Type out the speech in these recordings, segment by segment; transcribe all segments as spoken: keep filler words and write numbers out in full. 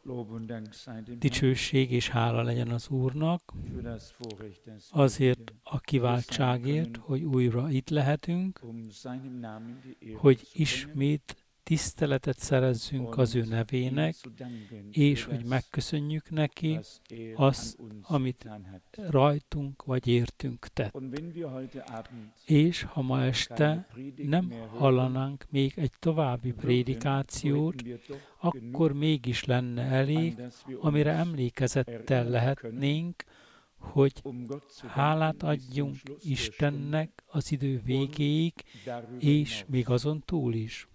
Dicsőség és hála legyen az Úrnak azért a kiváltságért, hogy újra itt lehetünk, hogy ismét tiszteletet szerezzünk az ő nevének, és hogy megköszönjük neki azt, amit rajtunk vagy értünk tett. És ha ma este nem hallanánk még egy további prédikációt, akkor mégis lenne elég, amire emlékezettel lehetnénk, hogy hálát adjunk Istennek az idő végéig, és még azon túl is.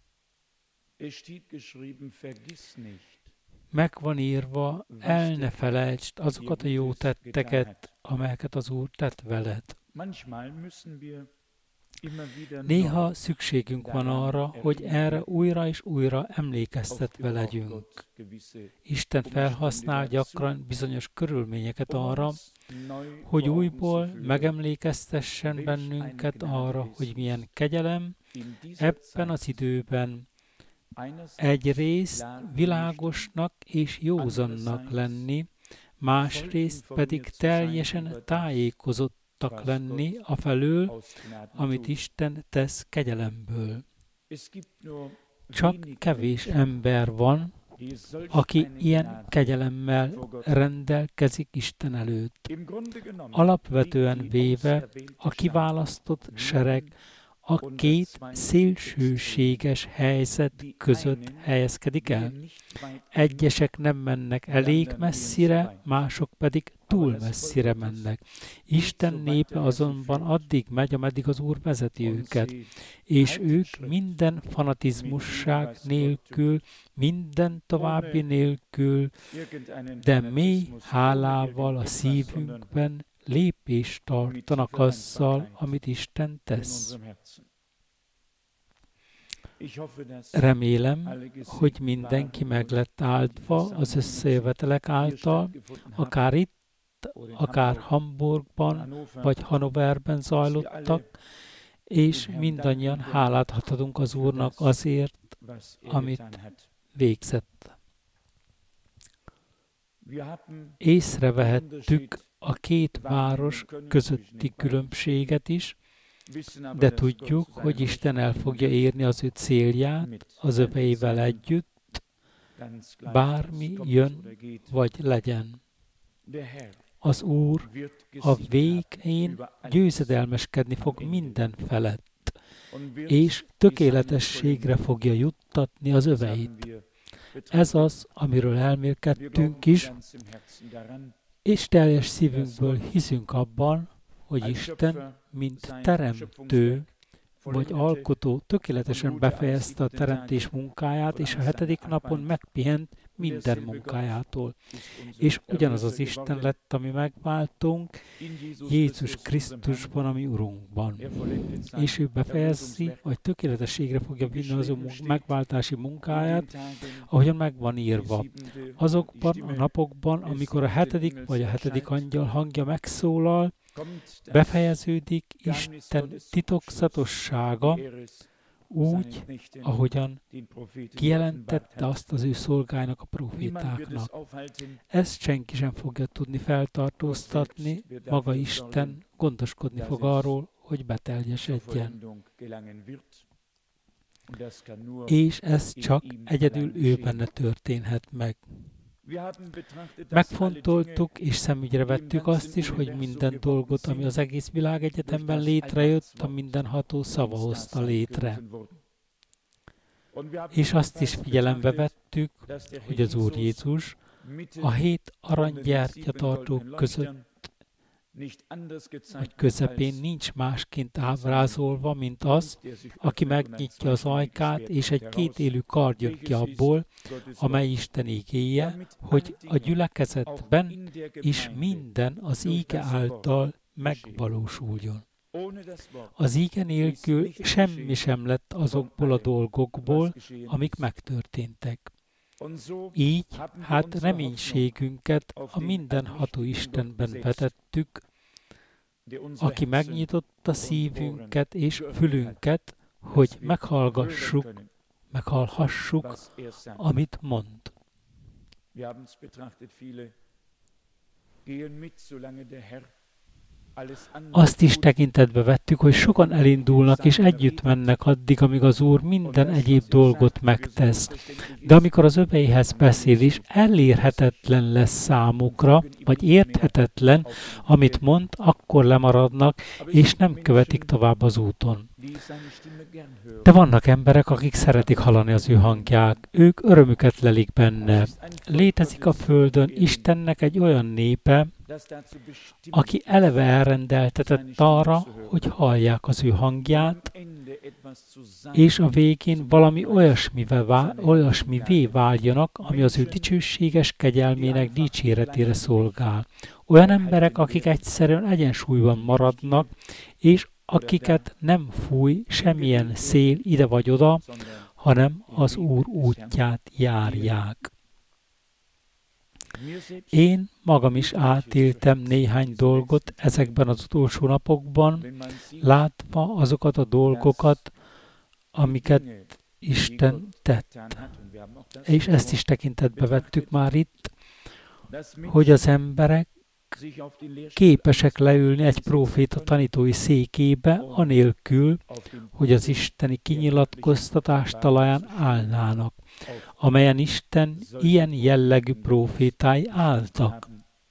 Meg van írva, el ne felejtsd azokat a jó tetteket, amelyeket az Úr tett veled. Néha szükségünk van arra, hogy erre újra és újra emlékeztetve legyünk. Isten felhasznál gyakran bizonyos körülményeket arra, hogy újból megemlékeztessen bennünket arra, hogy milyen kegyelem ebben az időben egyrészt világosnak és józannak lenni, másrészt pedig teljesen tájékozottak lenni afelől, amit Isten tesz kegyelemből. Csak kevés ember van, aki ilyen kegyelemmel rendelkezik Isten előtt. Alapvetően véve a kiválasztott sereg a két szélsőséges helyzet között helyezkedik el. Egyesek nem mennek elég messzire, mások pedig túl messzire mennek. Isten népe azonban addig megy, ameddig az Úr vezeti őket, és ők minden fanatizmusság nélkül, minden további nélkül, de mély hálával a szívünkben lépést tartanak azzal, amit Isten tesz. Remélem, hogy mindenki meg lett áldva az összejövetelek által, akár itt, akár Hamburgban vagy Hannoverben zajlottak, és mindannyian hálát adhatunk az Úrnak azért, amit végzett. Észrevehettük a két város közötti különbséget is, de tudjuk, hogy Isten el fogja érni az ő célját az öveivel együtt, bármi jön vagy legyen. Az Úr a végén győzedelmeskedni fog minden felett, és tökéletességre fogja juttatni az öveit. Ez az, amiről elmélkedtünk is, és teljes szívünkből hiszünk abban, hogy Isten, mint teremtő vagy alkotó tökéletesen befejezte a teremtés munkáját, és a hetedik napon megpihent minden munkájától. És ugyanaz az Isten lett, ami megváltunk, Jézus Krisztusban, ami Urunkban. És ő befejezi, vagy tökéletességre fogja vinni az ő megváltási munkáját, ahogyan meg van írva. Azokban a napokban, amikor a hetedik vagy a hetedik angyal hangja megszólal, befejeződik Isten titokzatossága úgy, ahogyan kijelentette azt az ő szolgáinak, a profétáknak. Ezt senki sem fogja tudni feltartóztatni, maga Isten gondoskodni fog arról, hogy beteljesedjen. És ez csak egyedül ő benne történhet meg. Megfontoltuk és szemügyre vettük azt is, hogy minden dolgot, ami az egész világegyetemben létrejött, a mindenható szava hozta létre. És azt is figyelembe vettük, hogy az Úr Jézus a hét aranygyertyatartók között vagy közepén nincs másként ábrázolva, mint az, aki megnyitja az ajkát, és egy kétélű kard jön ki abból, amely Isten igéje, hogy a gyülekezetben is minden az íge által megvalósuljon. Az íge nélkül semmi sem lett azokból a dolgokból, amik megtörténtek. Így hát reménységünket a mindenható Istenben vetettük, aki megnyitotta szívünket és fülünket, hogy meghallgassuk, meghallhassuk, amit mond. Azt is tekintetbe vettük, hogy sokan elindulnak és együtt mennek addig, amíg az Úr minden egyéb dolgot megtesz. De amikor az öveihez beszél is, elérhetetlen lesz számukra, vagy érthetetlen, amit mond, akkor lemaradnak, és nem követik tovább az úton. De vannak emberek, akik szeretik hallani az ő hangját, ők örömüket lelik benne. Létezik a Földön Istennek egy olyan népe, aki eleve elrendeltetett arra, hogy hallják az ő hangját, és a végén valami olyasmivé, olyasmivé váljanak, ami az ő dicsőséges kegyelmének dicséretére szolgál. Olyan emberek, akik egyszerűen egyensúlyban maradnak, és akiket nem fúj semmilyen szél ide vagy oda, hanem az Úr útját járják. Én magam is átéltem néhány dolgot ezekben az utolsó napokban, látva azokat a dolgokat, amiket Isten tett. És ezt is tekintetbe vettük már itt, hogy az emberek képesek leülni egy próféta tanítói székébe, anélkül, hogy az isteni kinyilatkoztatás talaján állnának, amelyen Isten ilyen jellegű prófétái álltak.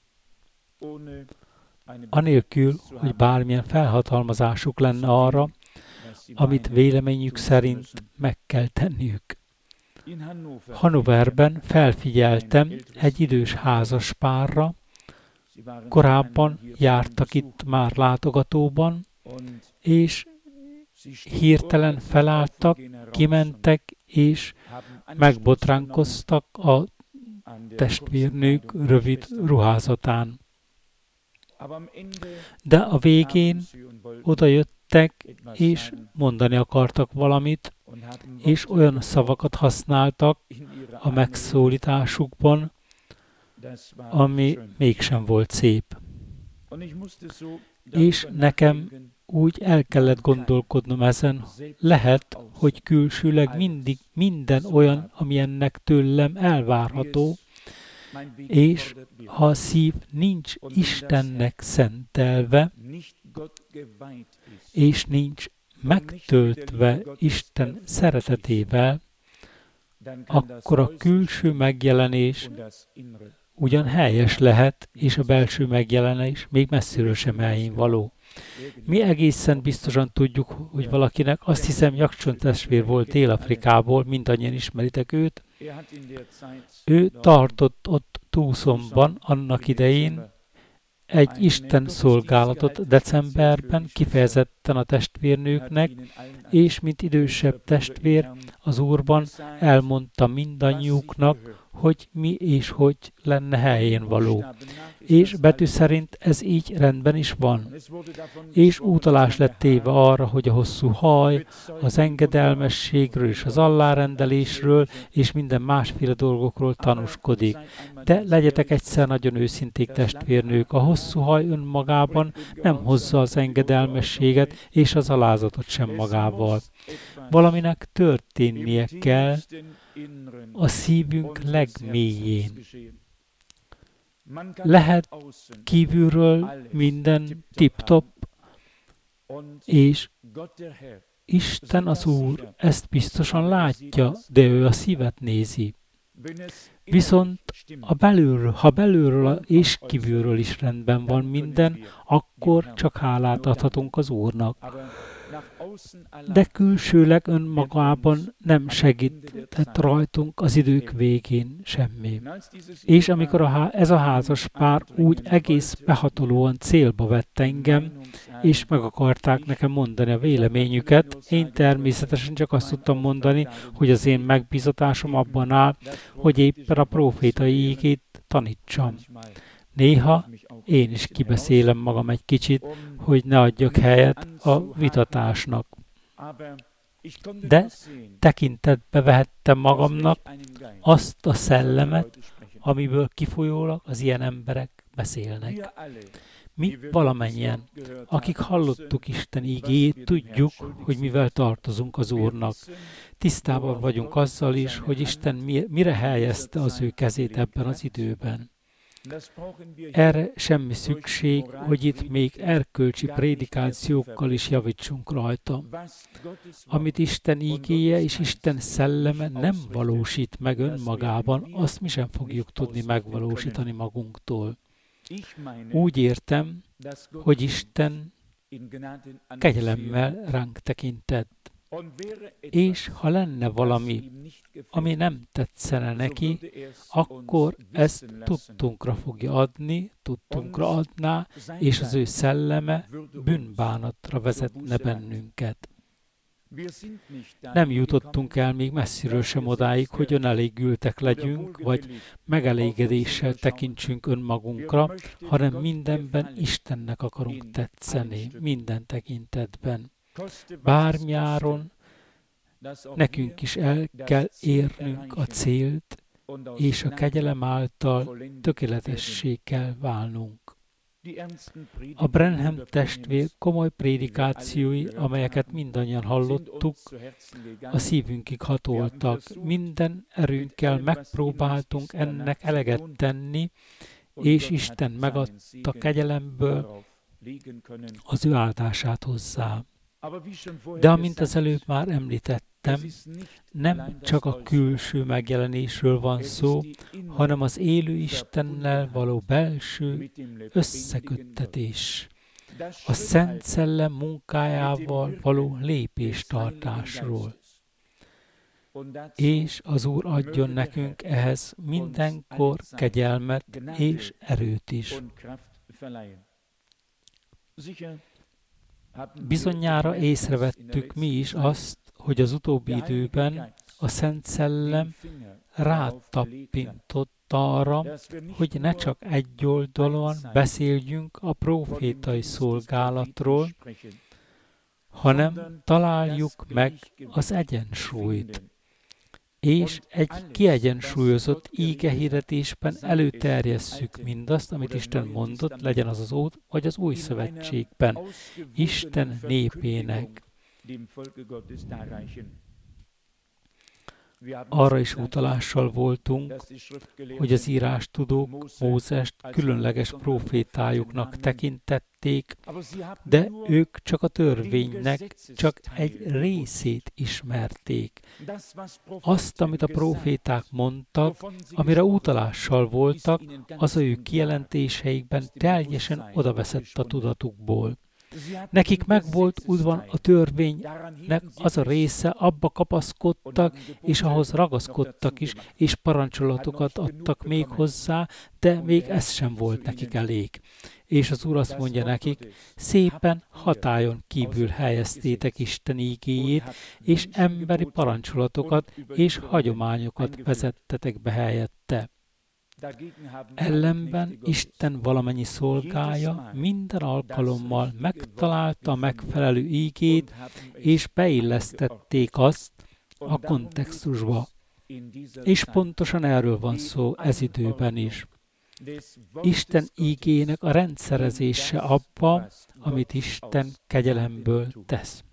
Anélkül, hogy bármilyen felhatalmazásuk lenne arra, amit véleményük szerint meg kell tenniük. Hannoverben felfigyeltem egy idős házas párra, korábban jártak itt már látogatóban, és hirtelen felálltak, kimentek, és megbotránkoztak a testvérnők rövid ruházatán. De a végén odajöttek, és mondani akartak valamit, és olyan szavakat használtak a megszólításukban, ami mégsem volt szép. És nekem úgy el kellett gondolkodnom ezen, lehet, hogy külsőleg mindig minden olyan, ami ennek tőlem elvárható, és ha a szív nincs Istennek szentelve, és nincs megtöltve Isten szeretetével, akkor a külső megjelenés ugyan helyes lehet, és a belső megjelenés még messziről sem helyén való. Mi egészen biztosan tudjuk, hogy valakinek, azt hiszem, Jackson testvér volt Dél-Afrikából, mindannyian ismeritek őt. Ő tartott ott Tucsonban annak idején egy Isten szolgálatot decemberben kifejezetten a testvérnőknek, és mint idősebb testvér az Úrban elmondta mindannyiuknak, hogy mi és hogy lenne helyén való. És betű szerint ez így rendben is van. És utalás lett téve arra, hogy a hosszú haj, az engedelmességről és az alárendelésről és minden másféle dolgokról tanúskodik. De legyetek egyszer nagyon őszinték testvérnők, a hosszú haj önmagában nem hozza az engedelmességet és az alázatot sem magával. Valaminek történnie kell a szívünk legmélyén. Lehet kívülről minden tip-top, és Isten az Úr ezt biztosan látja, de ő a szívet nézi. Viszont a belülről, ha belülről és kívülről is rendben van minden, akkor csak hálát adhatunk az Úrnak. De külsőleg önmagában nem segített rajtunk az idők végén semmi. És amikor a há- ez a házas pár úgy egész behatolóan célba vett engem, és meg akarták nekem mondani a véleményüket, én természetesen csak azt tudtam mondani, hogy az én megbízatásom abban áll, hogy éppen a prófétai ígét tanítsam. Néha én is kibeszélem magam egy kicsit, hogy ne adjak helyet a vitatásnak. De tekintetbe vehettem magamnak azt a szellemet, amiből kifolyólag az ilyen emberek beszélnek. Mi valamennyien, akik hallottuk Isten ígéjét, tudjuk, hogy mivel tartozunk az Úrnak. Tisztában vagyunk azzal is, hogy Isten mire helyezte az ő kezét ebben az időben. Erre semmi szükség, hogy itt még erkölcsi prédikációkkal is javítsunk rajta. Amit Isten ígéje és Isten szelleme nem valósít meg önmagában, azt mi sem fogjuk tudni megvalósítani magunktól. Úgy értem, hogy Isten kegyelemmel ránk tekintett. És ha lenne valami, ami nem tetszene neki, akkor ezt tudtunkra fogja adni, tudtunkra adná, és az ő szelleme bűnbánatra vezetne bennünket. Nem jutottunk el még messziről sem odáig, hogy önelégültek legyünk, vagy megelégedéssel tekintsünk önmagunkra, hanem mindenben Istennek akarunk tetszeni, minden tekintetben. Bármiáron nekünk is el kell érnünk a célt, és a kegyelem által tökéletessé kell válnunk. A Branham testvér komoly prédikációi, amelyeket mindannyian hallottuk, a szívünkig hatoltak. Minden erőnkkel megpróbáltunk ennek eleget tenni, és Isten megadta kegyelemből az ő áldását hozzá. De amint az előbb már említettem, nem csak a külső megjelenésről van szó, hanem az élő Istennel való belső összeköttetés, a Szent Szellem munkájával való lépéstartásról. És az Úr adjon nekünk ehhez mindenkor kegyelmet és erőt is. Bizonyára észrevettük mi is azt, hogy az utóbbi időben a Szent Szellem rátapintott arra, hogy ne csak egyoldalúan beszéljünk a prófétai szolgálatról, hanem találjuk meg az egyensúlyt, és egy kiegyensúlyozott ígehirdetésben előterjesszük mindazt, amit Isten mondott, legyen az az Ód vagy az Új Szövetségben, Isten népének. Arra is utalással voltunk, hogy az írástudók Mózest különleges prófétájuknak tekintették, de ők csak a törvénynek csak egy részét ismerték. Azt, amit a próféták mondtak, amire utalással voltak, az ő kijelentéseikben teljesen odaveszett a tudatukból. Nekik megvolt útvan a törvénynek az a része, abba kapaszkodtak, és ahhoz ragaszkodtak is, és parancsolatokat adtak még hozzá, de még ez sem volt nekik elég. És az Úr azt mondja nekik, szépen hatályon kívül helyeztétek Isten ígéjét, és emberi parancsolatokat és hagyományokat vezettetek be helyette. Ellenben Isten valamennyi szolgája minden alkalommal megtalálta a megfelelő ígét, és beillesztették azt a kontextusba. És pontosan erről van szó ez időben is. Isten ígének a rendszerezése abba, amit Isten kegyelemből tesz.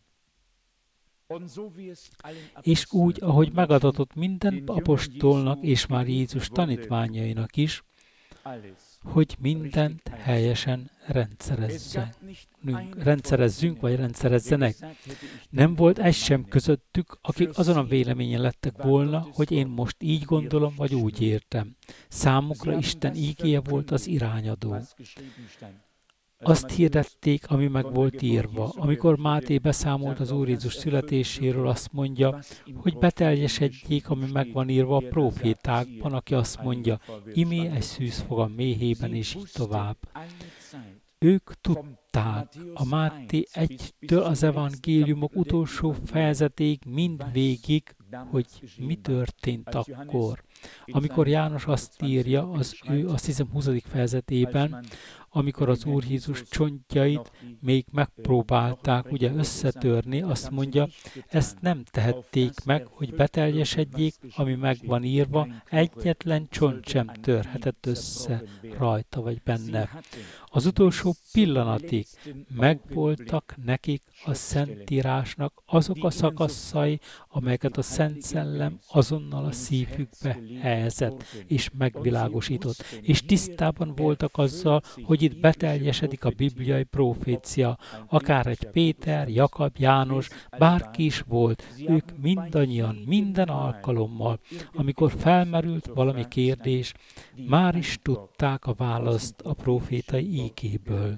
És úgy, ahogy megadatott minden apostolnak és már Jézus tanítványainak is, hogy mindent helyesen rendszerezzünk, rendszerezzünk vagy rendszerezzenek. Nem volt egy sem közöttük, akik azon a véleményen lettek volna, hogy én most így gondolom, vagy úgy értem. Számukra Isten ígéje volt az irányadó. Azt hirdették, ami meg volt írva. Amikor Máté beszámolt az Úr Jézus születéséről, azt mondja, hogy beteljesedjék, ami meg van írva a prófétákban, aki azt mondja, imé egy szűzfog a méhében, és így tovább. Ők tudták a Máté egytől az evangéliumok utolsó fejezetéig mind végig, hogy mi történt akkor. Amikor János azt írja, az ő azt hiszem huszadik fejezetében, amikor az Úr Jézus csontjait még megpróbálták ugye összetörni, azt mondja, ezt nem tehették meg, hogy beteljesedjék, ami meg van írva, egyetlen csont sem törhetett össze rajta vagy benne. Az utolsó pillanatig megvoltak nekik a Szentírásnak azok a szakaszai, amelyeket a Szent Szellem azonnal a szívükbe helyezett és megvilágosított, és tisztában voltak azzal, hogy itt beteljesedik a bibliai profécia, akár egy Péter, Jakab, János, bárki is volt, ők mindannyian, minden alkalommal, amikor felmerült valami kérdés, már is tudták a választ a profétai ígéből.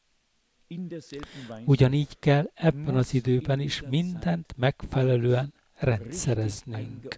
Ugyanígy kell ebben az időben is mindent megfelelően rendszereznünk.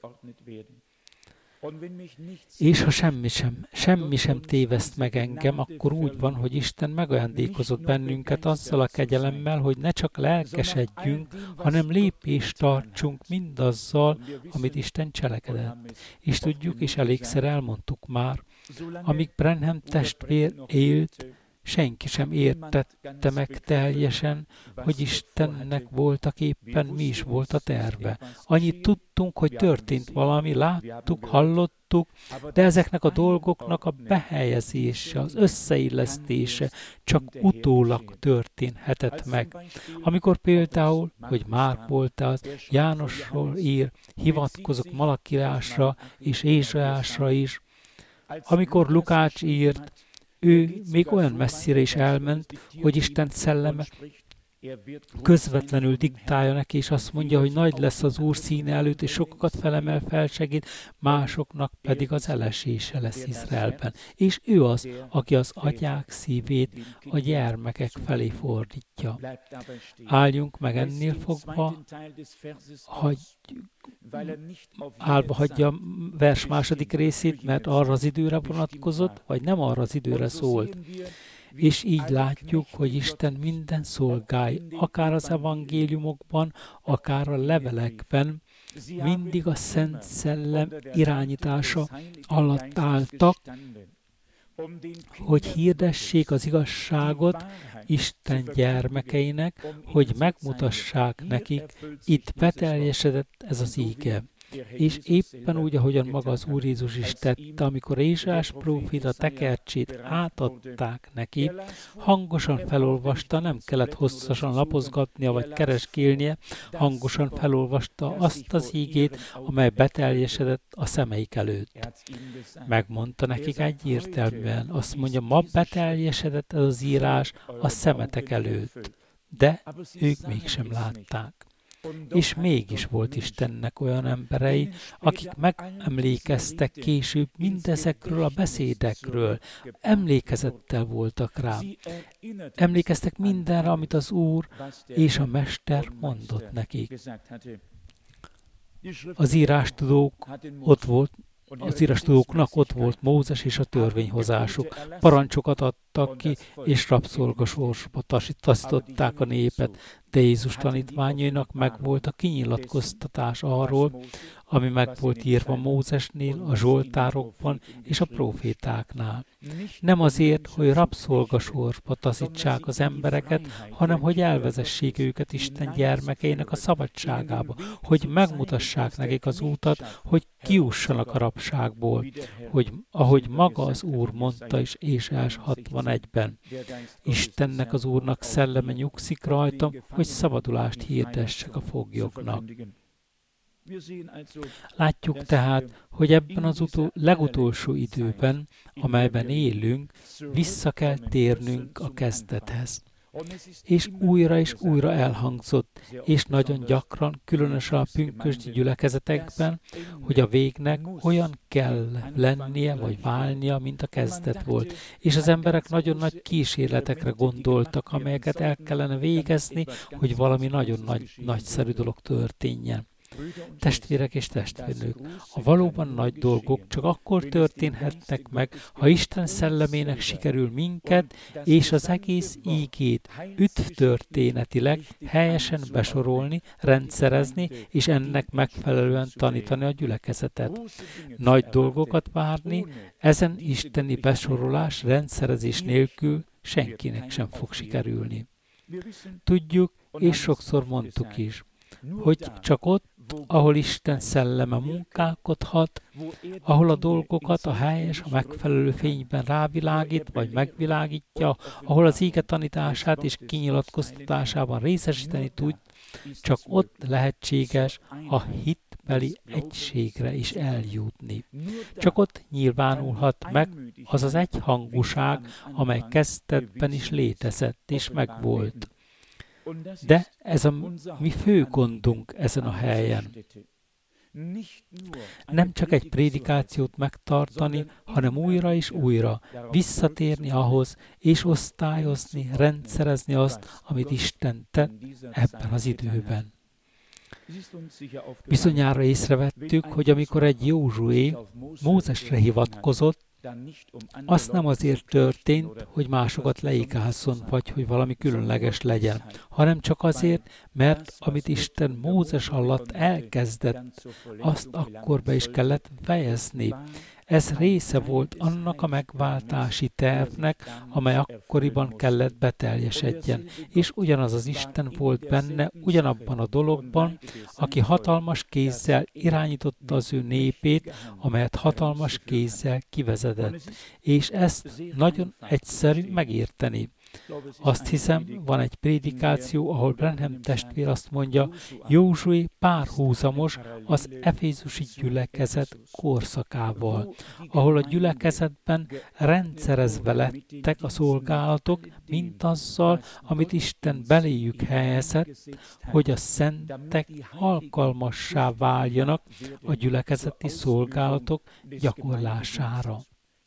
És ha semmi sem, semmi sem téveszt meg engem, akkor úgy van, hogy Isten megajándékozott bennünket azzal a kegyelemmel, hogy ne csak lelkesedjünk, hanem lépést tartsunk mindazzal, amit Isten cselekedett. És tudjuk, és elégszer elmondtuk már, amíg Branham testvér élt, senki sem értette meg teljesen, hogy Istennek voltak éppen mi is volt a terve. Annyit tudtunk, hogy történt valami, láttuk, hallottuk, de ezeknek a dolgoknak a behelyezése, az összeillesztése csak utólag történhetett meg. Amikor például, hogy már volt az, Jánosról ír, hivatkozok Malakiásra és Ézsaiásra is, amikor Lukács írt, ő még olyan messzire is elment, hogy Isten szelleme közvetlenül diktálja neki, és azt mondja, hogy nagy lesz az Úr színe előtt, és sokakat felemel, felsegít, másoknak pedig az elesése lesz Izraelben. És ő az, aki az atyák szívét a gyermekek felé fordítja. Álljunk meg ennél fogva, hagy, állva hagyja a vers második részét, mert arra az időre vonatkozott, vagy nem arra az időre szólt. És így látjuk, hogy Isten minden szolgái, akár az evangéliumokban, akár a levelekben, mindig a Szent Szellem irányítása alatt álltak, hogy hirdessék az igazságot Isten gyermekeinek, hogy megmutassák nekik, itt beteljesedett ez az íge. És éppen úgy, ahogyan maga az Úr Jézus is tette, amikor Ézsaiás próféta tekercsét átadták neki, hangosan felolvasta, nem kellett hosszasan lapozgatnia vagy kereskélnie, hangosan felolvasta azt az ígét, amely beteljesedett a szemeik előtt. Megmondta nekik egyértelműen, azt mondja, ma beteljesedett ez az írás a szemetek előtt, de ők mégsem látták. És mégis volt Istennek olyan emberei, akik megemlékeztek később mindezekről a beszédekről, emlékezettel voltak rá. Emlékeztek mindenre, amit az Úr és a Mester mondott nekik. Az írástudók ott volt, az írástudóknak ott volt Mózes és a törvényhozásuk. Parancsokat adtak ki, és rabszolgasorsba taszították a népet, de Jézus tanítványainak megvolt a kinyilatkoztatás arról, ami meg volt írva Mózesnél, a Zsoltárokban és a profétáknál. Nem azért, hogy rabszolgasorsba taszítsák az embereket, hanem hogy elvezessék őket Isten gyermekeinek a szabadságába, hogy megmutassák nekik az útat, hogy kiussanak a rabságból, hogy ahogy maga az Úr mondta is Ézsaiás hatvanegyben. Istennek, az Úrnak szelleme nyugszik rajtam, hogy szabadulást hirdessek a foglyoknak. Látjuk tehát, hogy ebben az utol, legutolsó időben, amelyben élünk, vissza kell térnünk a kezdethez. És újra és újra elhangzott, és nagyon gyakran, különösen a pünkösdi gyülekezetekben, hogy a végnek olyan kell lennie, vagy válnia, mint a kezdet volt. És az emberek nagyon nagy kísérletekre gondoltak, amelyeket el kellene végezni, hogy valami nagyon nagy, nagyszerű dolog történjen. Testvérek és testvérnők, a valóban nagy dolgok csak akkor történhetnek meg, ha Isten szellemének sikerül minket és az egész ígét üdvtörténetileg helyesen besorolni, rendszerezni és ennek megfelelően tanítani a gyülekezetet. Nagy dolgokat várni, ezen isteni besorolás, rendszerezés nélkül senkinek sem fog sikerülni. Tudjuk, és sokszor mondtuk is, hogy csak ott, ahol Isten szelleme munkálkodhat, ahol a dolgokat a helyes, a megfelelő fényben rávilágít, vagy megvilágítja, ahol az íge tanítását és kinyilatkoztatásában részesíteni tud, csak ott lehetséges a hitbeli egységre is eljutni. Csak ott nyilvánulhat meg az az egyhangúság, amely kezdetben is létezett és megvolt. De ez a mi fő gondunk ezen a helyen. Nem csak egy prédikációt megtartani, hanem újra és újra visszatérni ahhoz, és osztályozni, rendszerezni azt, amit Isten tett ebben az időben. Bizonyára észrevettük, hogy amikor egy Józsué Mózesre hivatkozott, azt nem azért történt, hogy másokat leigázzon, vagy hogy valami különleges legyen, hanem csak azért, mert amit Isten Mózes alatt elkezdett, azt akkor be is kellett fejezni. Ez része volt annak a megváltási tervnek, amely akkoriban kellett beteljesedjen, és ugyanaz az Isten volt benne ugyanabban a dologban, aki hatalmas kézzel irányította az ő népét, amelyet hatalmas kézzel kivezetett. És ezt nagyon egyszerű megérteni. Azt hiszem, van egy prédikáció, ahol Branham testvér azt mondja, Józsué párhuzamos az efézusi gyülekezet korszakával, ahol a gyülekezetben rendszerezve lettek a szolgálatok, mint azzal, amit Isten beléjük helyezett, hogy a szentek alkalmassá váljanak a gyülekezeti szolgálatok gyakorlására.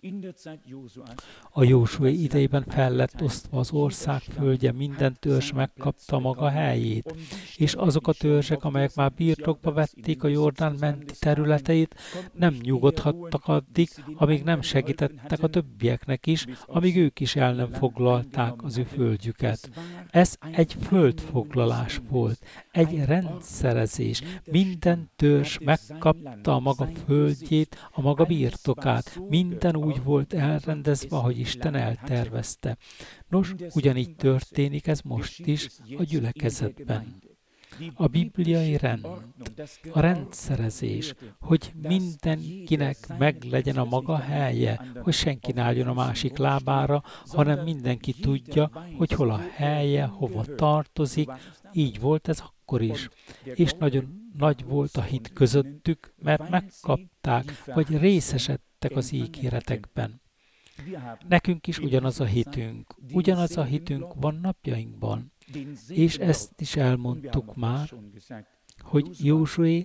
A Józsué idejében fel lett osztva az ország földje, minden törzs megkapta maga helyét, és azok a törzsek, amelyek már birtokba vették a Jordán menti területeit, nem nyugodhattak addig, amíg nem segítettek a többieknek is, amíg ők is el nem foglalták az ő földjüket. Ez egy földfoglalás volt, egy rendszerezés. Minden törzs megkapta a maga földjét, a maga birtokát, minden úgy volt elrendezve, ahogy Isten eltervezte. Nos, ugyanígy történik ez most is a gyülekezetben. A bibliai rend, a rendszerezés, hogy mindenkinek meglegyen a maga helye, hogy senki ne álljon a másik lábára, hanem mindenki tudja, hogy hol a helye, hova tartozik. Így volt ez akkor is. És nagyon nagy volt a hit közöttük, mert megkapták, vagy részesedtek az ígéretekben. Nekünk is ugyanaz a hitünk. Ugyanaz a hitünk van napjainkban. És ezt is elmondtuk már, hogy Józsué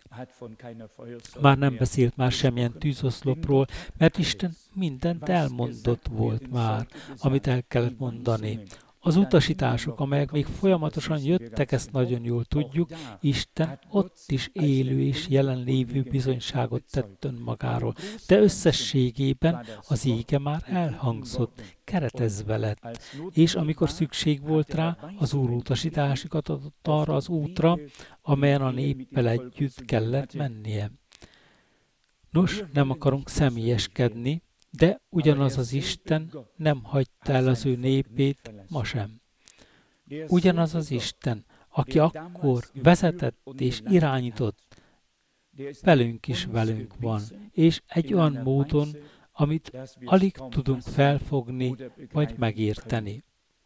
már nem beszélt már semmilyen tűzoszlopról, mert Isten mindent elmondott volt már, amit el kellett mondani. Az utasítások, amelyek még folyamatosan jöttek, ezt nagyon jól tudjuk, Isten ott is élő és jelenlévő bizonyságot tett önmagáról. De összességében az íge már elhangzott, keretezve lett, és amikor szükség volt rá, az Úr utasításokat adott arra az útra, amelyen a néppel együtt kellett mennie. Nos, nem akarunk személyeskedni, de ugyanaz az Isten nem hagyta el az ő népét ma sem. Ugyanaz az Isten, aki akkor vezetett és irányított, velünk is velünk van, és egy olyan módon, amit alig tudunk felfogni vagy megérteni.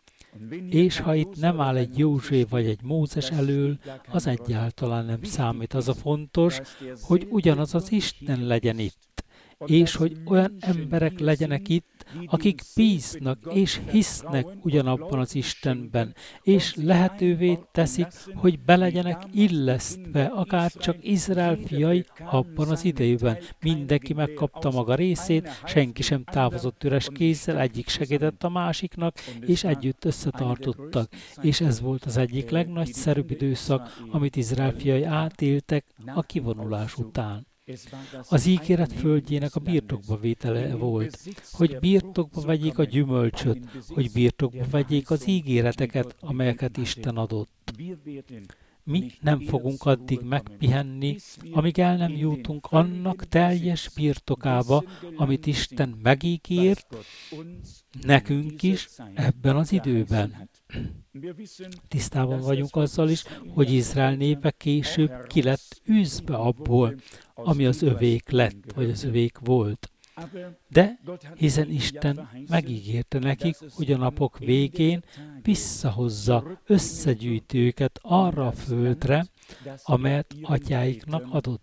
És ha itt nem áll egy Józsué vagy egy Mózes elől, az egyáltalán nem számít. Az a fontos, hogy ugyanaz az Isten legyen itt. És hogy olyan emberek legyenek itt, akik bíznak és hisznek ugyanabban az Istenben, és lehetővé teszik, hogy be legyenek illesztve, akár csak Izrael fiai abban az idejében. Mindenki megkapta maga részét, senki sem távozott üres kézzel, egyik segített a másiknak, és együtt összetartottak. És ez volt az egyik legnagyszerűbb időszak, amit Izrael fiai átéltek a kivonulás után. Az ígéret földjének a birtokba vétele volt, hogy birtokba vegyék a gyümölcsöt, hogy birtokba vegyék az ígéreteket, amelyeket Isten adott. mi nem fogunk addig megpihenni, amíg el nem jutunk annak teljes birtokába, amit Isten megígért nekünk is ebben az időben. Tisztában vagyunk azzal is, hogy Izrael népe később ki lett űzve abból, ami az övék lett, vagy az övék volt. De hiszen Isten megígérte nekik, hogy a napok végén visszahozza, összegyűjti őket arra a földre, amelyet atyáiknak adott.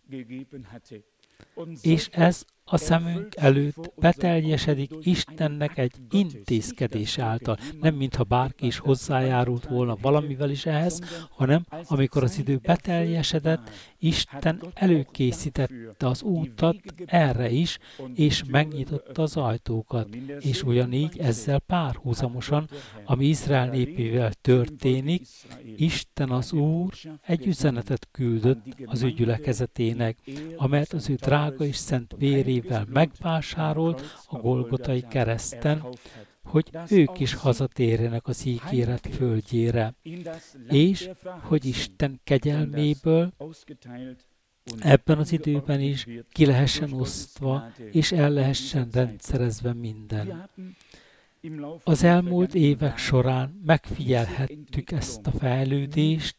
És ez a szemünk előtt beteljesedik Istennek egy intézkedés által. Nem mintha bárki is hozzájárult volna valamivel is ehhez, hanem amikor az idő beteljesedett, Isten előkészítette az útat erre is, és megnyitotta az ajtókat. És ugyanígy ezzel párhuzamosan, ami Izrael népével történik, Isten az Úr egy üzenetet küldött az ő gyülekezetének, amelyet az ő drága és szent vérével megvásárolt a Golgotai kereszten, hogy ők is hazatérjenek az ígéret földjére, és hogy Isten kegyelméből ebben az időben is ki lehessen osztva, és el lehessen rendszerezve minden. Az elmúlt évek során megfigyelhettük ezt a fejlődést,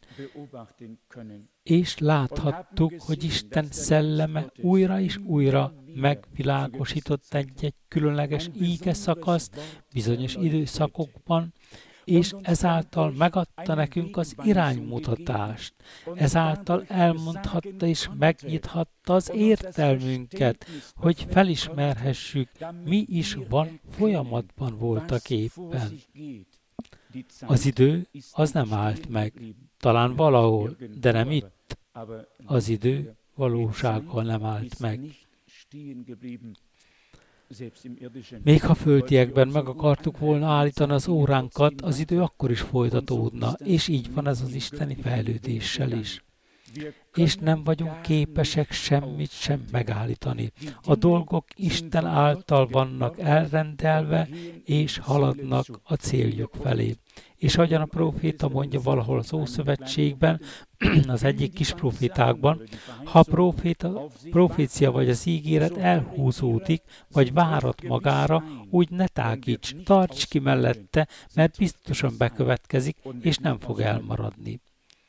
és láthattuk, hogy Isten szelleme újra és újra megvilágosított egy-egy különleges íge szakaszt bizonyos időszakokban, és ezáltal megadta nekünk az iránymutatást. Ezáltal elmondhatta és megnyithatta az értelmünket, hogy felismerhessük, mi is van folyamatban voltak éppen. Az idő az nem állt meg, talán valahol, de nem itt. Az idő valósággal nem állt meg. Még ha földiekben meg akartuk volna állítani az óránkat, az idő akkor is folytatódna, és így van ez az isteni fejlődéssel is. És nem vagyunk képesek semmit sem megállítani. A dolgok Isten által vannak elrendelve, és haladnak a céljuk felé. És ahogyan a próféta mondja valahol az Ószövetségben, az egyik kis profétákban, ha a proféta, profécia vagy az ígéret elhúzódik, vagy várat magára, úgy ne tágíts, tarts ki mellette, mert biztosan bekövetkezik, és nem fog elmaradni.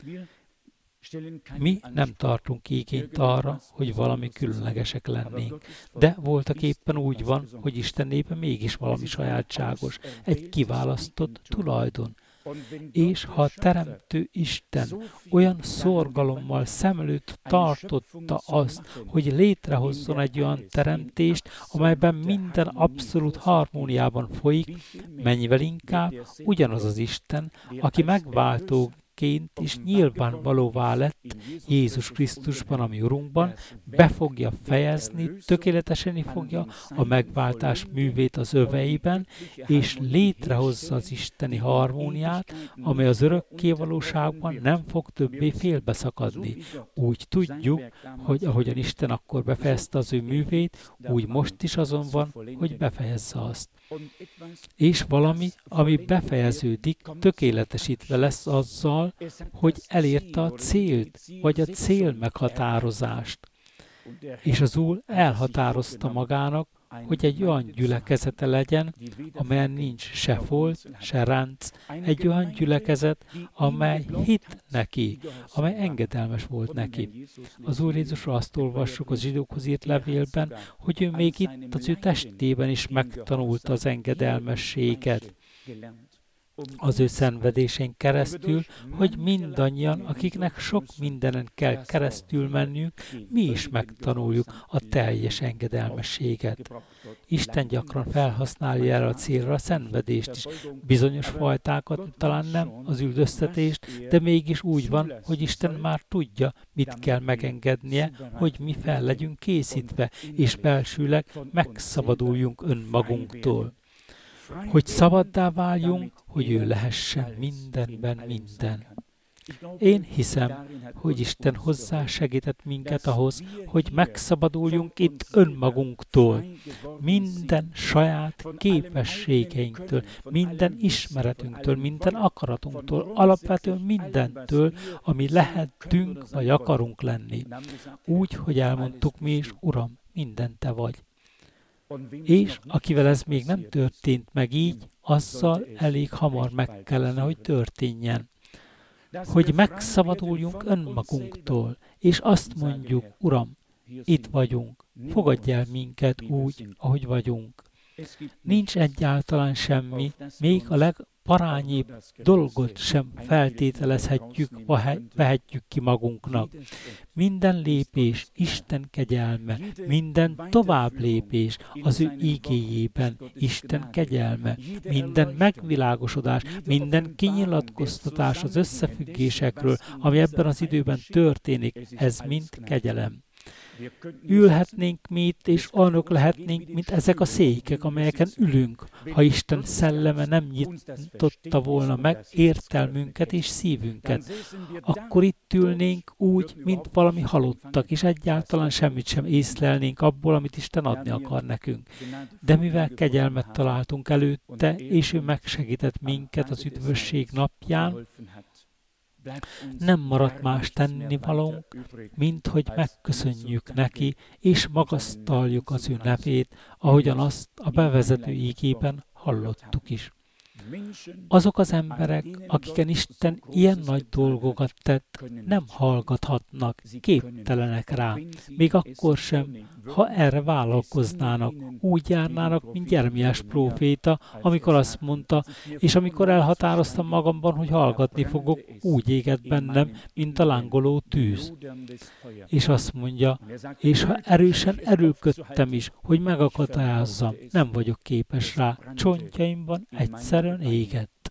Mi nem tartunk igényt arra, hogy valami különlegesek lennénk, de voltak éppen úgy van, hogy Isten népe mégis valami sajátságos, egy kiválasztott tulajdon. És ha a Teremtő Isten olyan szorgalommal szem előtt tartotta azt, hogy létrehozzon egy olyan teremtést, amelyben minden abszolút harmóniában folyik, mennyivel inkább ugyanaz az Isten, aki megváltó ként is nyilvánvalóvá lett Jézus Krisztusban, ami Urunkban, be fogja fejezni, tökéleteseni fogja a megváltás művét az öveiben, és létrehozza az isteni harmóniát, amely az örökkévalóságban nem fog többé félbeszakadni. Úgy tudjuk, hogy ahogyan Isten akkor befejezte az ő művét, úgy most is azon van, hogy befejezze azt. És valami, ami befejeződik, tökéletesítve lesz azzal, hogy elérte a célt, vagy a cél meghatározást. És az Úr elhatározta magának, hogy egy olyan gyülekezete legyen, amelyen nincs se folt, se ránc, egy olyan gyülekezet, amely hit neki, amely engedelmes volt neki. Az Úr Jézusról azt olvassuk az zsidókhoz írt levélben, hogy ő még itt az ő testében is megtanulta az engedelmességet. Az ő szenvedésén keresztül, hogy mindannyian, akiknek sok mindenen kell keresztül menniük, mi is megtanuljuk a teljes engedelmességet. Isten gyakran felhasználja erre a célra a szenvedést is. Bizonyos fajtákat, talán nem az üldöztetést, de mégis úgy van, hogy Isten már tudja, mit kell megengednie, hogy mi fel legyünk készítve, és belsőleg megszabaduljunk önmagunktól. Hogy szabaddá váljunk, hogy ő lehessen mindenben minden. Én hiszem, hogy Isten hozzásegített minket ahhoz, hogy megszabaduljunk itt önmagunktól, minden saját képességeinktől, minden ismeretünktől, minden akaratunktól, alapvetően mindentől, ami lehetünk vagy akarunk lenni. Úgy, hogy elmondtuk mi is, Uram, minden Te vagy. És akivel ez még nem történt meg így, azzal elég hamar meg kellene, hogy történjen. Hogy megszabaduljunk önmagunktól, és azt mondjuk, Uram, itt vagyunk, fogadj el minket úgy, ahogy vagyunk. Nincs egyáltalán semmi, még a legparányibb dolgot sem feltételezhetjük, vehetjük ki magunknak. Minden lépés Isten kegyelme, minden tovább lépés az ő ígéjében Isten kegyelme, minden megvilágosodás, minden kinyilatkoztatás az összefüggésekről, ami ebben az időben történik, ez mind kegyelem. Ülhetnénk mi itt, és olyanok lehetnénk, mint ezek a székek, amelyeken ülünk, ha Isten szelleme nem nyitotta volna meg értelmünket és szívünket. Akkor itt ülnénk úgy, mint valami halottak, és egyáltalán semmit sem észlelnénk abból, amit Isten adni akar nekünk. De mivel kegyelmet találtunk előtte, és ő megsegített minket az üdvösség napján, nem maradt más tennivalónk, mint hogy megköszönjük neki, és magasztaljuk az ő nevét, ahogyan azt a bevezető ígében hallottuk is. Azok az emberek, akiken Isten ilyen nagy dolgokat tett, nem hallgathatnak, képtelenek rá, még akkor sem, ha erre vállalkoznának, úgy járnának, mint Jeremiás próféta, amikor azt mondta, és amikor elhatároztam magamban, hogy hallgatni fogok, úgy égett bennem, mint a lángoló tűz. És azt mondja, és ha erősen erőlködtem is, hogy megakadályozzam, nem vagyok képes rá, csontjaimban egyszerűen égett.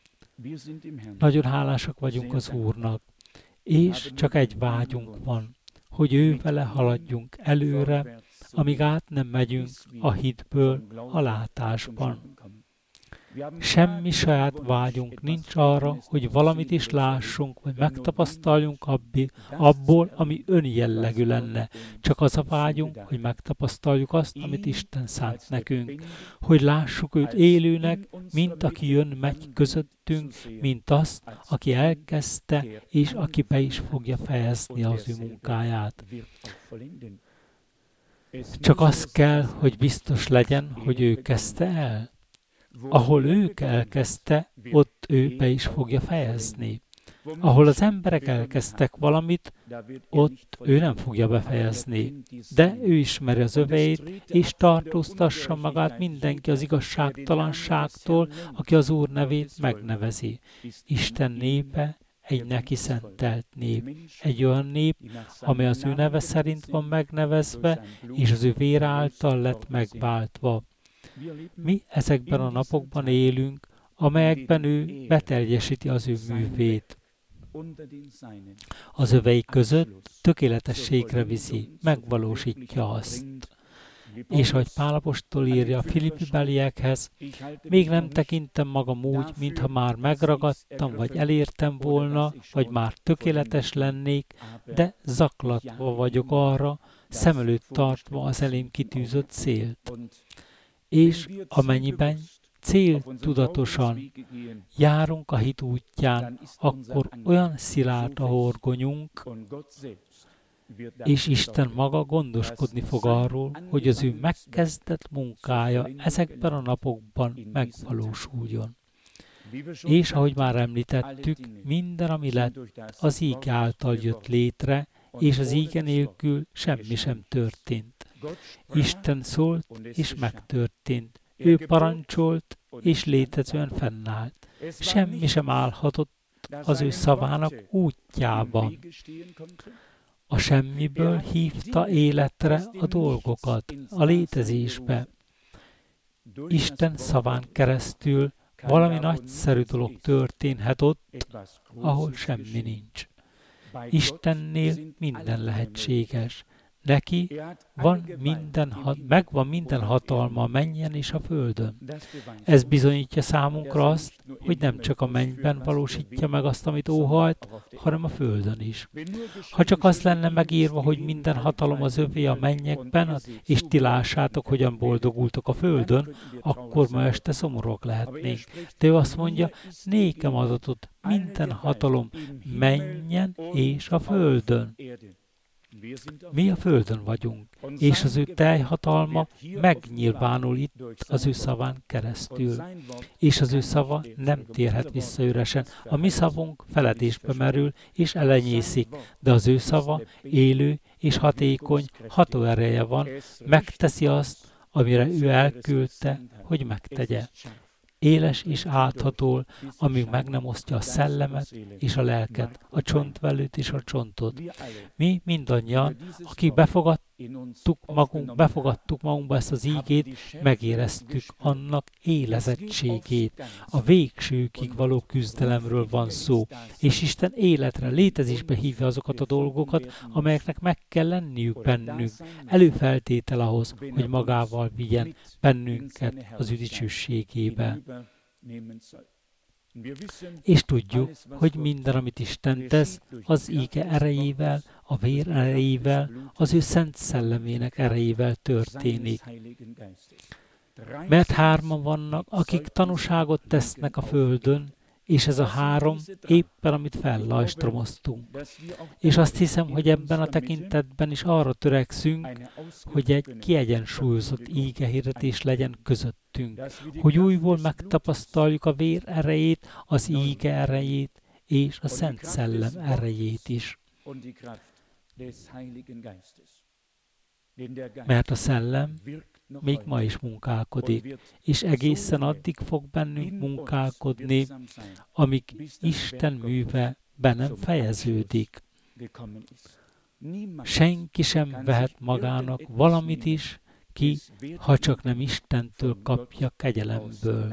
Nagyon hálásak vagyunk az Úrnak, és csak egy vágyunk van, hogy ő vele haladjunk előre, amíg át nem megyünk a hitből a látásban. Semmi saját vágyunk nincs arra, hogy valamit is lássunk, vagy megtapasztaljunk abbi, abból, ami önjellegű lenne. Csak az a vágyunk, hogy megtapasztaljuk azt, amit Isten szánt nekünk. Hogy lássuk őt élőnek, mint aki jön, megy közöttünk, mint azt, aki elkezdte, és aki be is fogja fejezni az ő munkáját. Csak az kell, hogy biztos legyen, hogy ő kezdte el. Ahol ő elkezdte, ott ő be is fogja fejezni. Ahol az emberek elkezdtek valamit, ott ő nem fogja befejezni. De ő ismeri az öveit, és tartóztassa magát mindenki az igazságtalanságtól, aki az Úr nevét megnevezi. Isten népe egy neki szentelt nép. Egy olyan nép, amely az ő neve szerint van megnevezve, és az ő vér által lett megváltva. Mi ezekben a napokban élünk, amelyekben ő beteljesíti az ő művét. Az övei között tökéletességre viszi, megvalósítja azt. És ahogy Pál apostol írja a Filippi-beliekhez, még nem tekintem magam úgy, mintha már megragadtam, vagy elértem volna, vagy már tökéletes lennék, de zaklatva vagyok arra, szem előtt tartva az elém kitűzött célt. És amennyiben céltudatosan járunk a hit útján, akkor olyan szilárd a horgonyunk, és Isten maga gondoskodni fog arról, hogy az ő megkezdett munkája ezekben a napokban megvalósuljon. És ahogy már említettük, minden, ami lett, az íg által jött létre, és az íge nélkül semmi sem történt. Isten szólt, és megtörtént. Ő parancsolt, és létezően fennállt. Semmi sem állhatott az ő szavának útjában. A semmiből hívta életre a dolgokat, a létezésbe. Isten szaván keresztül valami nagyszerű dolog történhet ott, ahol semmi nincs. Istennél minden lehetséges. Neki van minden, megvan minden hatalma a mennyen és a földön. Ez bizonyítja számunkra azt, hogy nem csak a mennyben valósítja meg azt, amit óhajt, hanem a földön is. Ha csak az lenne megírva, hogy minden hatalom az övé a mennyekben, és ti lássátok, hogyan boldogultok a földön, akkor ma este szomorúak lehetnénk. De ő azt mondja, nékem adatot minden hatalom mennyen és a földön. Mi a földön vagyunk, és az ő teljhatalma megnyilvánul itt az ő szaván keresztül. És az ő szava nem térhet vissza üresen. A mi szavunk feledésbe merül, és elenyészik, de az ő szava élő és hatékony, hatóereje van, megteszi azt, amire ő elküldte, hogy megtegye. Éles és áthatol, amíg meg nem osztja a szellemet és a lelket, a csontvelőt és a csontot. Mi mindannyian, akik befogadtuk, magunk, befogadtuk magunkba ezt az ígét, megéreztük annak élezettségét. A végsőkig való küzdelemről van szó, és Isten életre, létezésbe hívja azokat a dolgokat, amelyeknek meg kell lenniük bennünk. Előfeltétel ahhoz, hogy magával vigyen bennünket az ő dicsőségébe. És tudjuk, hogy minden, amit Isten tesz, az íge erejével, a vér erejével, az ő szent szellemének erejével történik. Mert hárman vannak, akik tanúságot tesznek a földön, és ez a három éppen, amit fellajstromoztunk. És azt hiszem, hogy ebben a tekintetben is arra törekszünk, hogy egy kiegyensúlyozott ígehirdetés legyen közöttünk, hogy újból megtapasztaljuk a vér erejét, az íge erejét és a Szent Szellem erejét is. Mert a Szellem még ma is munkálkodik, és egészen addig fog bennünk munkálkodni, amíg Isten műve be nem fejeződik. Senki sem vehet magának valamit is ki, ha csak nem Istentől kapja kegyelemből.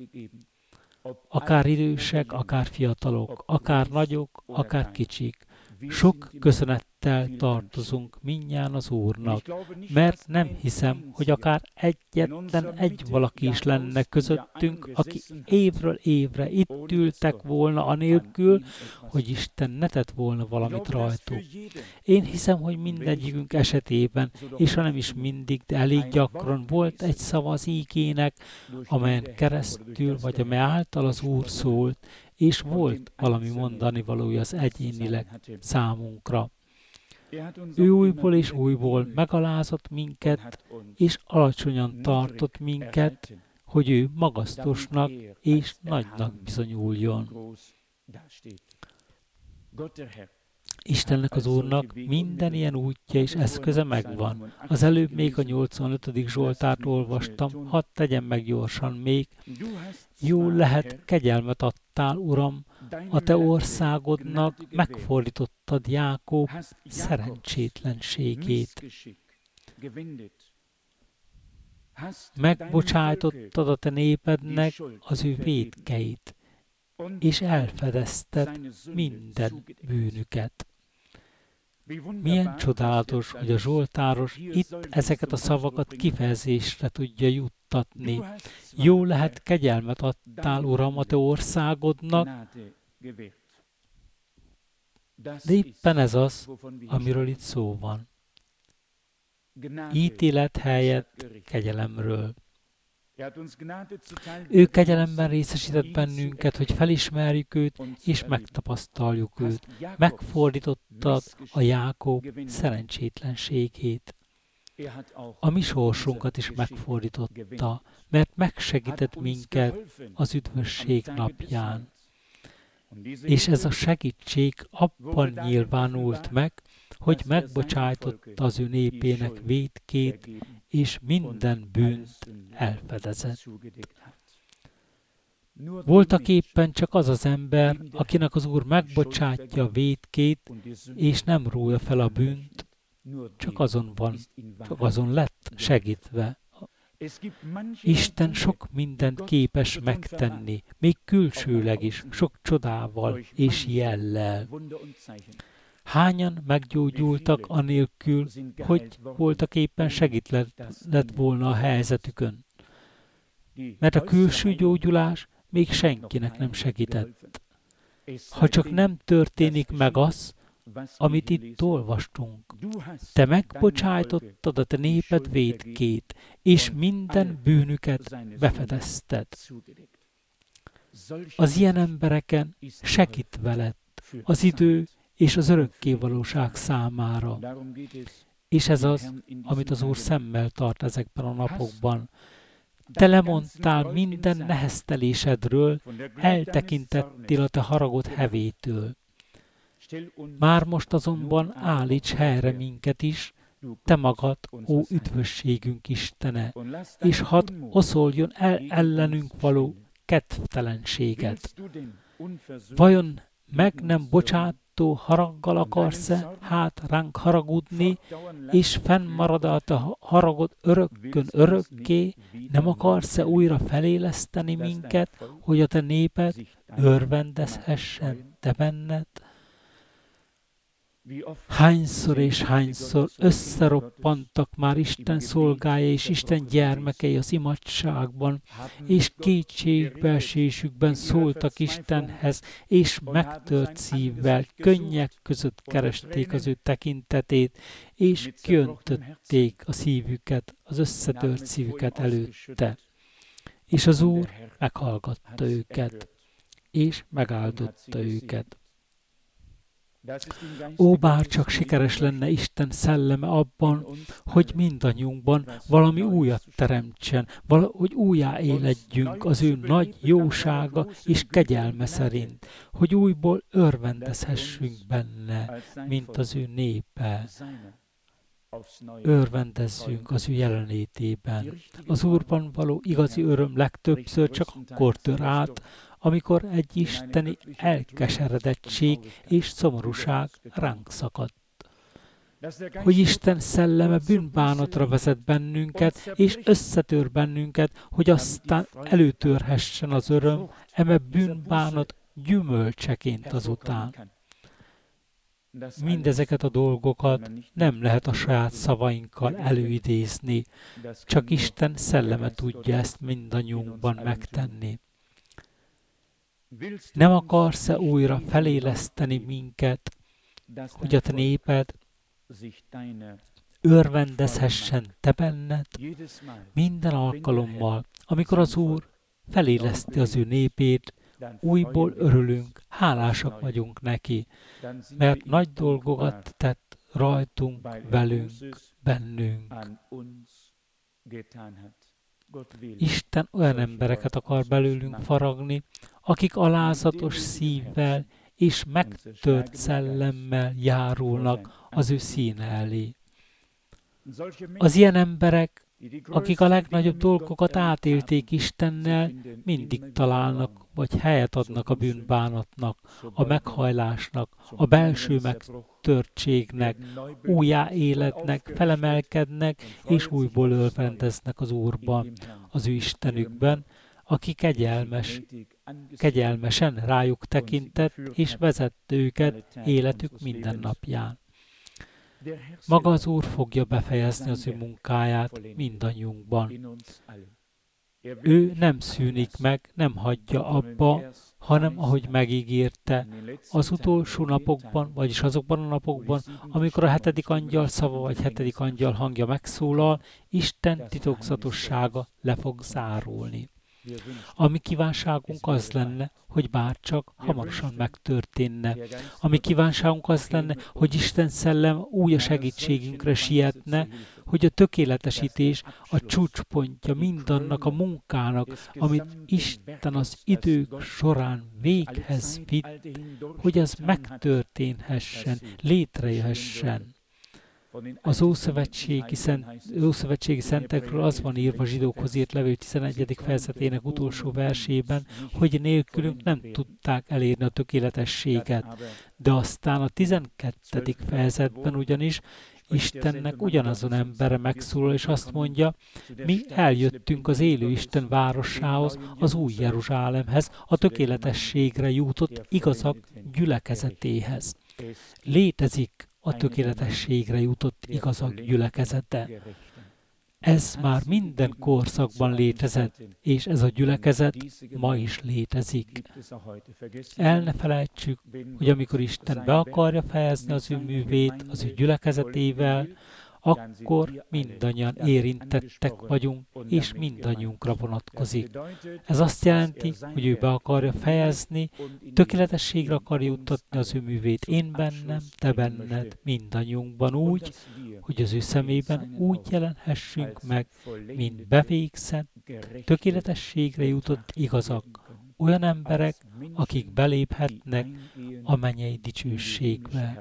Akár idősek, akár fiatalok, akár nagyok, akár kicsik. Sok köszönettel tartozunk mindnyájan az Úrnak, mert nem hiszem, hogy akár egyetlen egy valaki is lenne közöttünk, aki évről évre itt ültek volna anélkül, hogy Isten ne tett volna valamit rajtuk. Én hiszem, hogy mindegyikünk esetében, és ha nem is mindig, de elég gyakran volt egy szava az ígének, amelyen keresztül, vagy amely által az Úr szólt, és volt valami mondani valója az egyénileg számunkra. Ő újból és újból megalázott minket, és alacsonyan tartott minket, hogy ő magasztosnak és nagynak bizonyuljon. Istennek az Úrnak minden ilyen útja és eszköze megvan. Az előbb még a nyolcvanötödik Zsoltárt olvastam, hadd tegyem meg gyorsan még. Jó lehet, kegyelmet adtál, Uram, a te országodnak, megfordítottad Jákob szerencsétlenségét. Megbocsájtottad a te népednek az ő vétkeit, és elfedezted minden bűnüket. Milyen csodálatos, hogy a zsoltáros itt ezeket a szavakat kifejezésre tudja juttatni. Jó lehet, kegyelmet adtál, Uram, a te országodnak, de éppen ez az, amiről itt szó van. Ítélet helyett kegyelemről. Ő kegyelemben részesített bennünket, hogy felismerjük őt, és megtapasztaljuk őt. Megfordítottad a Jákob szerencsétlenségét. A mi sorsunkat is megfordította, mert megsegített minket az üdvösség napján. És ez a segítség abban nyilvánult meg, hogy megbocsájtotta az ő népének vétkét, és minden bűnt elfedezett. Voltak éppen csak az az ember, akinek az Úr megbocsátja a vétkét, és nem rója fel a bűnt, csak azon van, csak azon lett segítve. Isten sok mindent képes megtenni, még külsőleg is, sok csodával és jellel. Hányan meggyógyultak anélkül, hogy voltak éppen segített lett volna a helyzetükön? Mert a külső gyógyulás még senkinek nem segített. Ha csak nem történik meg az, amit itt olvastunk. Te megbocsájtottad a te néped vétkét, és minden bűnüket befedezted. Az ilyen embereken segítve lett az idő és az örökkévalóság számára. És ez az, amit az Úr szemmel tart ezekben a napokban. Te lemondtál minden neheztelésedről, eltekintettél a te haragod hevétől. Már most azonban állíts helyre minket is, te magad, ó üdvösségünk Istene, és hadd oszoljon el ellenünk való kedvtelenséget. Vajon meg nem bocsátó haraggal akarsz-e hát ránk haragudni, és fennmarad a te haragod örökkön örökké, nem akarsz-e újra feléleszteni minket, hogy a te néped örvendezhessen te benned? Hányszor és hányszor összeroppantak már Isten szolgái és Isten gyermekei az imádságban, és kétségbeesésükben szóltak Istenhez, és megtört szívvel, könnyek között keresték az ő tekintetét, és kiöntötték a szívüket, az összetört szívüket előtte. És az Úr meghallgatta őket, és megáldotta őket. Ó, bárcsak sikeres lenne Isten szelleme abban, hogy mindannyiunkban valami újat teremtsen, hogy újjáéledjünk az ő nagy jósága és kegyelme szerint, hogy újból örvendezhessünk benne, mint az ő népe. Örvendezzünk az ő jelenlétében. Az Úrban való igazi öröm legtöbbször csak akkor tör át, amikor egy isteni elkeseredettség és szomorúság ránk szakadt. Hogy Isten szelleme bűnbánatra vezet bennünket, és összetör bennünket, hogy aztán előtörhessen az öröm, eme bűnbánat gyümölcseként azután. Mindezeket a dolgokat nem lehet a saját szavainkkal előidézni, csak Isten szelleme tudja ezt mindannyiunkban megtenni. Nem akarsz-e újra feléleszteni minket, hogy a te néped örvendezhessen te benned minden alkalommal, amikor az Úr feléleszti az ő népét, újból örülünk, hálásak vagyunk neki, mert nagy dolgokat tett rajtunk, velünk, bennünk. Isten olyan embereket akar belőlünk faragni, akik alázatos szívvel és megtört szellemmel járulnak az ő színe elé. Az ilyen emberek, akik a legnagyobb dolgokat átélték Istennel, mindig találnak, vagy helyet adnak a bűnbánatnak, a meghajlásnak, a belső megtörtségnek, újjáéletnek, felemelkednek, és újból örvendeznek az Úrban, az ő Istenükben, aki kegyelmes, kegyelmesen rájuk tekintett, és vezette őket életük minden napján. Maga az Úr fogja befejezni az ő munkáját mindannyiunkban. Ő nem szűnik meg, nem hagyja abba, hanem ahogy megígérte, az utolsó napokban, vagyis azokban a napokban, amikor a hetedik angyal szava vagy hetedik angyal hangja megszólal, Isten titokzatossága le fog zárulni. A mi kívánságunk az lenne, hogy bárcsak hamarosan megtörténne. A mi kívánságunk az lenne, hogy Isten szellem új a segítségünkre sietne, hogy a tökéletesítés a csúcspontja mindannak a munkának, amit Isten az idők során véghez vitt, hogy az megtörténhessen, létrejöhessen. Az Ószövetségi, szent, Ószövetségi szentekről az van írva a zsidókhoz írt levél tizenegyedik fejezetének utolsó versében, hogy nélkülünk nem tudták elérni a tökéletességet. De aztán a tizenkettedik fejezetben ugyanis Istennek ugyanazon embere megszólal, és azt mondja, mi eljöttünk az élő Isten városához, az új Jeruzsálemhez, a tökéletességre jutott igazak gyülekezetéhez. Létezik a tökéletességre jutott igazak gyülekezete. Ez már minden korszakban létezett, és ez a gyülekezet ma is létezik. El ne felejtsük, hogy amikor Isten be akarja fejezni az ő művét az ő gyülekezetével, akkor mindannyian érintettek vagyunk, és mindannyiunkra vonatkozik. Ez azt jelenti, hogy ő be akarja fejezni, tökéletességre akarja juttatni az ő művét én bennem, te benned, mindannyiunkban úgy, hogy az ő szemében úgy jelenhessünk meg, mint bevégzett, tökéletességre jutott igazak, olyan emberek, akik beléphetnek a mennyei dicsőségbe.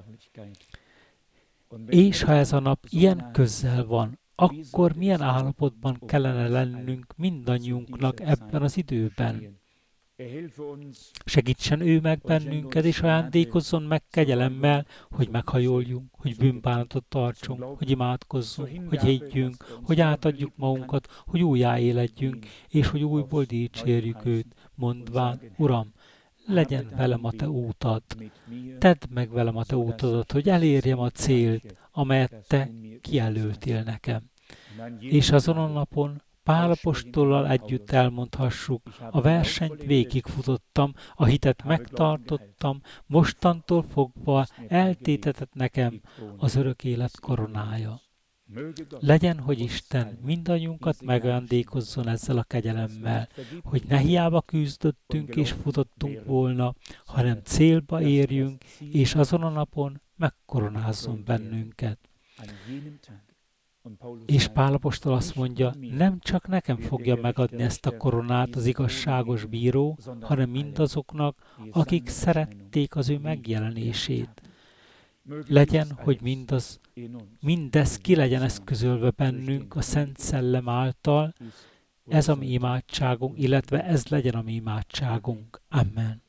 És ha ez a nap ilyen közel van, akkor milyen állapotban kellene lennünk mindannyiunknak ebben az időben? Segítsen ő meg bennünket, és ajándékozzon meg kegyelemmel, hogy meghajoljunk, hogy bűnbánatot tartsunk, hogy imádkozzunk, hogy higgyünk, hogy átadjuk magunkat, hogy újjáéledjünk, és hogy újból dicsérjük őt, mondván, Uram, legyen velem a te útad. Tedd meg velem a te útadat, hogy elérjem a célt, amelyet te kijelöltél nekem. És azon a napon Pál apostollal együtt elmondhassuk, a versenyt végigfutottam, a hitet megtartottam, mostantól fogva eltétetett nekem az örök élet koronája. Legyen, hogy Isten mindannyiunkat megajándékozzon ezzel a kegyelemmel, hogy ne hiába küzdöttünk és futottunk volna, hanem célba érjünk, és azon a napon megkoronázzon bennünket. És Pál apostol azt mondja, nem csak nekem fogja megadni ezt a koronát az igazságos bíró, hanem mindazoknak, akik szerették az ő megjelenését. Legyen, hogy mindaz, mindez ki legyen eszközölve bennünk a Szent Szellem által, ez a mi imádságunk, illetve ez legyen a mi imádságunk. Amen.